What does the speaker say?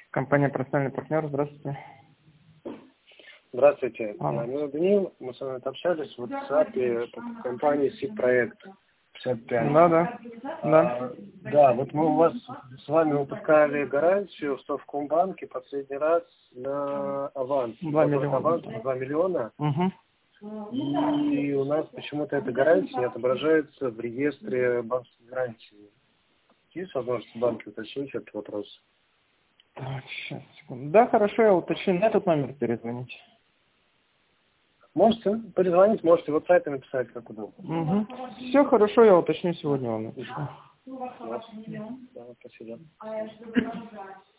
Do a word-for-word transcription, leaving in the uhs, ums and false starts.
Компания «Профессиональный партнер». Здравствуйте. Здравствуйте. Алло. Меня Даниил, мы с вами общались в WhatsApp по компании СИП-проект пятьдесят пять. Да, да. Да. А, да, вот мы у вас с вами выпускали гарантию в Совкомбанке последний раз на аванс. Два миллиона. Аванс два миллиона. Угу. И у нас почему-то эта гарантия не отображается в реестре банковской гарантии. Есть возможность в банке уточнить этот вопрос? Так, сейчас, секунду. Да, хорошо, я уточню. На этот номер перезвоните. Можете перезвонить, можете в WhatsApp написать, как удобно. Угу. Все хорошо, я уточню сегодня вам напишу. Да, спасибо.